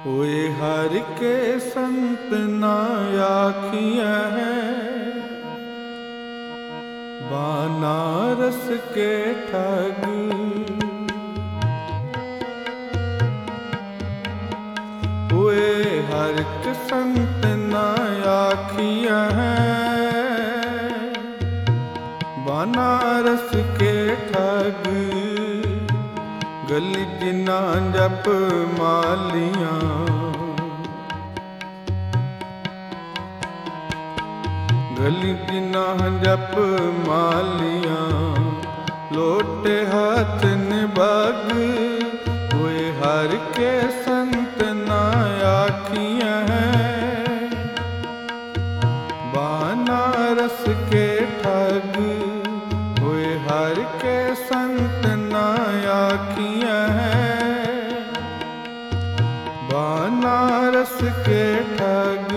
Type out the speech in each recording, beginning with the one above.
होए हर के संत ना आखिया है, बनारस के ठग। होए हर के संत ना आखिया है, बनारस के ठग। गली जिना जप मालियां, गली जिना जप मालियां, लोटे हाथ निबग। हुए हर के संत ना आखियां हैं, बनारस के ठग। हुए हर के संत ना आखियां हैं, बनारस के ठग।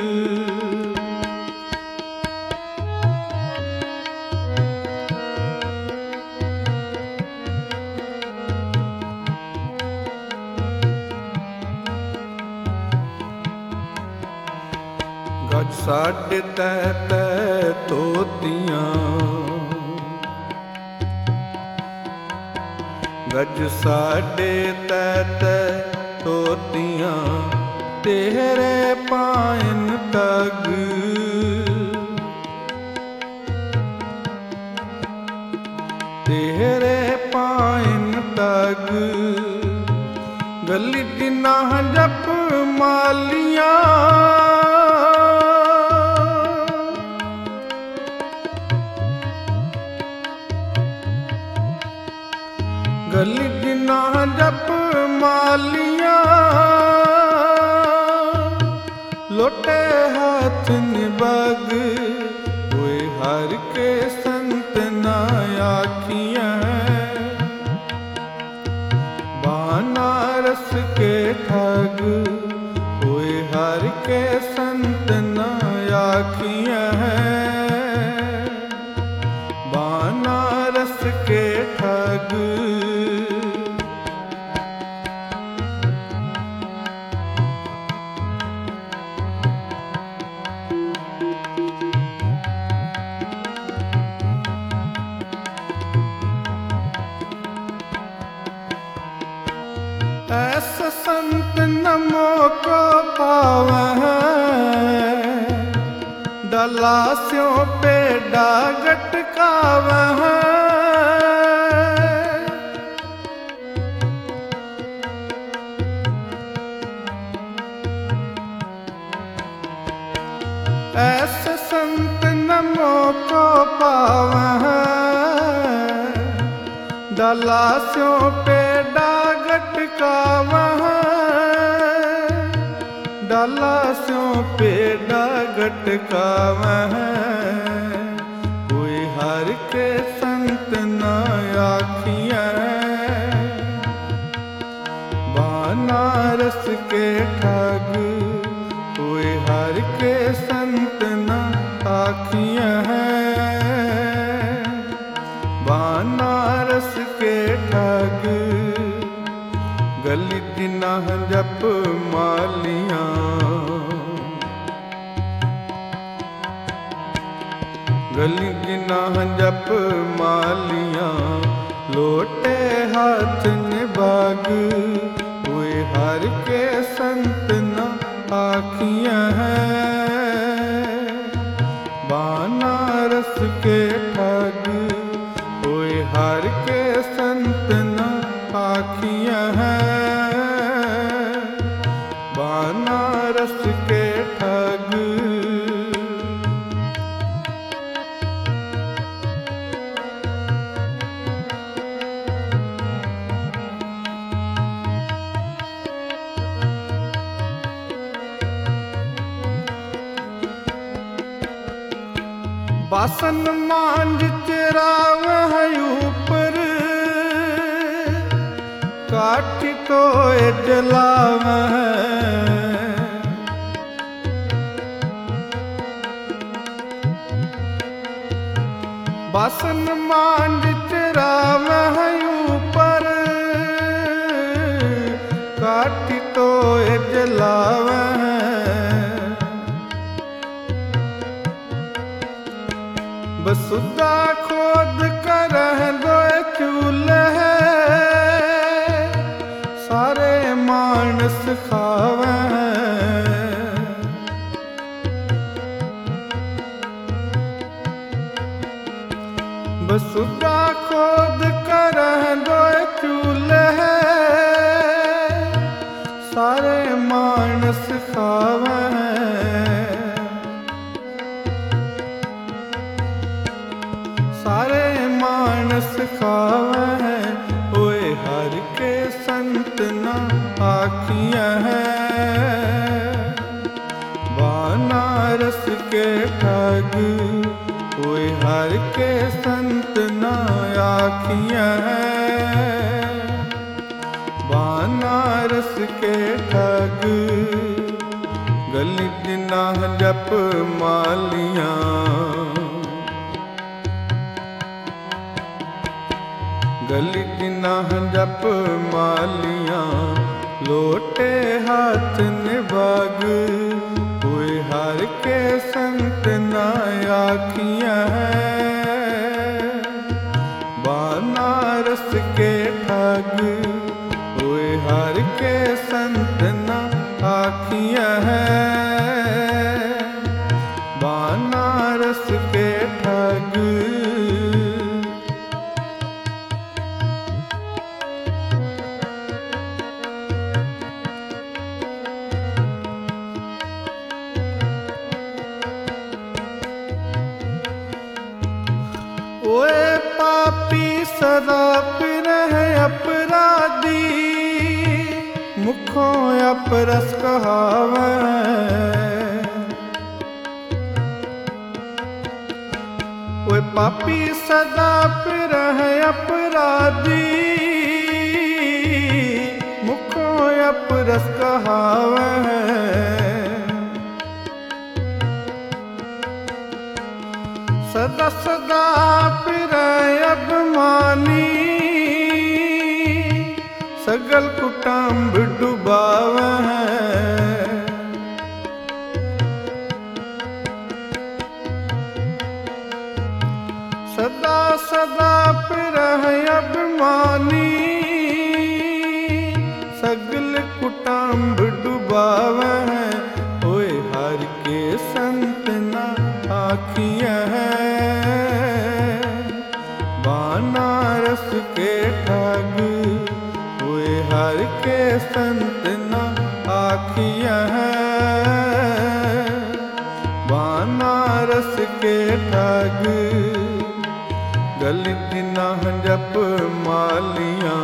गज साढ़े तै तै तोतियां, गज साढ़े तै तै तोतियां, तेरे पायन तग। तेरे पायन तग। गली जिना जप मालियां, गली जिना जप मालियां, लोटे हाथ निबग। हुए हर के संत ना आखियां हैं, बनारस के ठग। हुए हर के संत ना आखियां हैं, बनारस के ठग। ऐसा संत नमो को पावै, डलास्यों पे डागट कावै। ऐसा संत नमो को पावै, डलास्यों पे डागट कावै। डलास्यों पे डागट कावै। कोई हर के संत ना आखियां हैं, बनारस के ठग। कोई हर के संत ना आखियां हैं, बनारस के ठग। गली जिना जप मालियां, गली जिना जप मालियां, लोटे हाथ निबग। हुए हर के संत ना आखियां हैं, बनारस के ठग। हुए हर के संत ना आखियां हैं, बनारस के ठग। बासन मांझ चरावै ऊपर, काठी तो जलावै। बासन मांझ चरावै ऊपर, काठी तो जलावे बसुदा खोद कर दो चूल्हे सारे मानस खावे बसुदा खोद कर दो चूल्हे सारे मानस खावे सारे मानस खावे ओए हर के संत ना आखिया है बनारस के ठग ओए हर के संत ना आखिया है बनारस के ठग गली दिना जप मालियां गली दिना जप मालियां लोटे हाथ निभाग हुए हर के संत ना आखिया है बनारस के ठग हुए हर के संत ना आखिया है बनारस के ठग ओए पापी सदा पिरह अपराधी मुखों अपरस कहावे ओए पापी सदा पिरह अपराधी मुखों अपरस कहावे सदा सदा फिर अभिमानी सगल कुटुंब डुबावे सदा सदा फिर अभिमानी सगल कुटुंब डुबावे ओए हर के संत ना आखिया है बनारस के ठग हुए हर के संत ना आखिया है बनारस के ठग गली दिना जप मालियां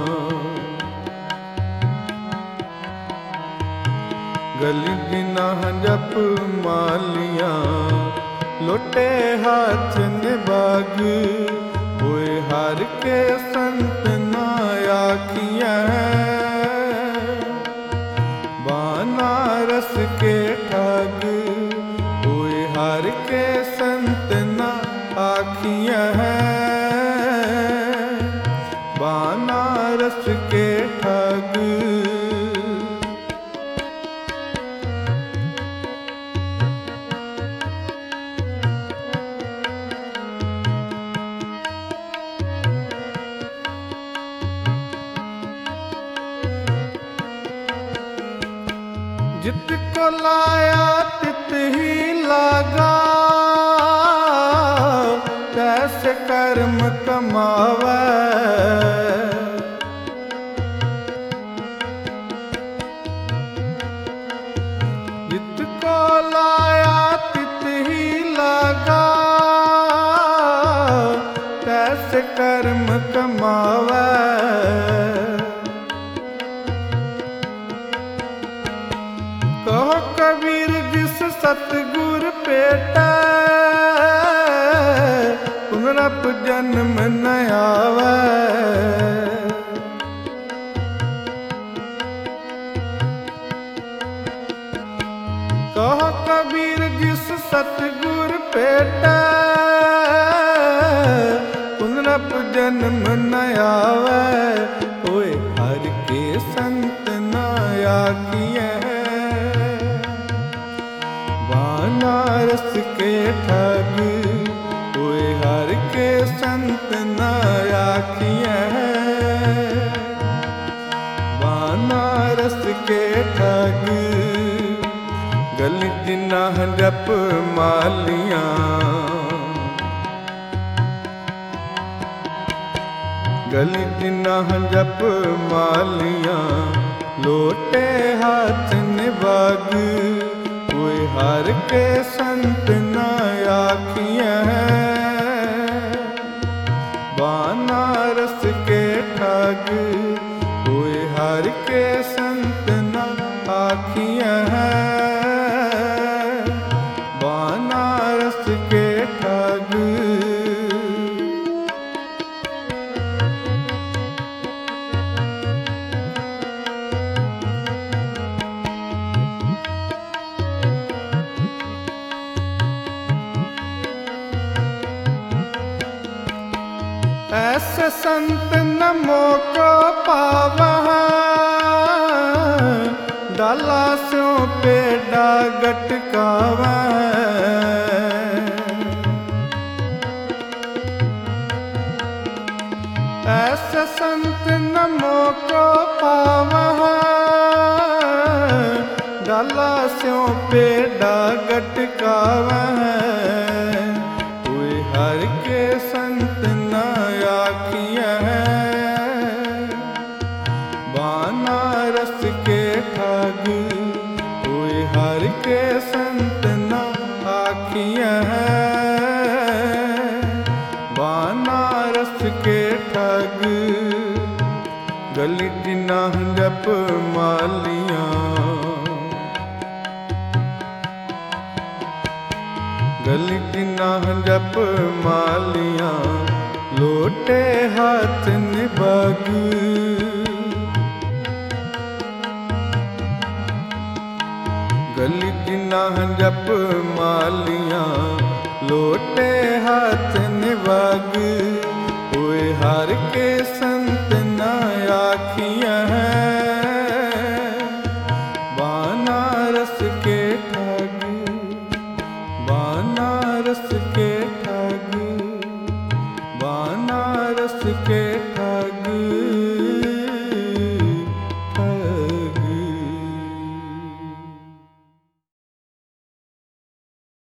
गली दिना जप मालियां लोटे हाथ निभाग हुए हर के संत ना आखिया है बनारस के ठग हुए हर के संत ना आखिया है बनारस के ठग जित को लाया तित ही लागा कैसे कर्म कमावे जित को लाया तित ही लागा कैसे कर्म कमावे कहो कबीर जिस सतगुर पेटा पुनरप जन्म न आवे कहो कबीर जिस सतगुर पेटा पुनरप जन्म न आवे ओए हर के संत न आखिए बनारस के ठग कोई हर के संत न आखिए बनारस के ठग गली जिना जप मालियां गली जिना जप मालियां लोटे हाथ निभाग कोई हर के संत न आखिए बनारस के ठग कोई हर के संत न आखिए बनारस के ठग ऐसे संत नमो को पावा डाला स्यों पे डागट कावा ऐसे संत नमो को पावा डाला स्यों पे डागट कावा कोई हर के संत न आखिए बनारस के ठग कोई हर के संत न आखिए बनारस के ठग गली जिना जप मालियां गली जिना जप मालियां लोटे हाथ निभाग गली जिना जप मालियां लोटे हाथ निभाग कोई हर के संत